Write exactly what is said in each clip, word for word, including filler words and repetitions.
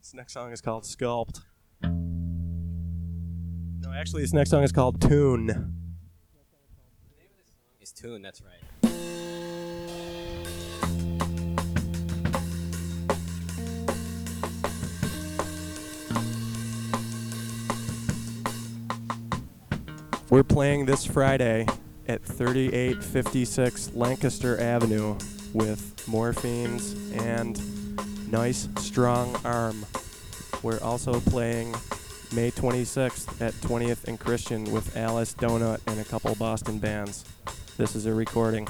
This next song is called Sculpt. No, actually, this next song is called Tune. It's Tune, that's right. We're playing this Friday at thirty-eight fifty-six Lancaster Avenue with Morphines and Nice Strong Arm. We're also playing May twenty-sixth at twentieth and Christian with Alice Donut and a couple Boston bands. This is a recording.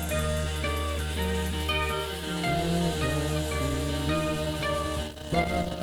Bye.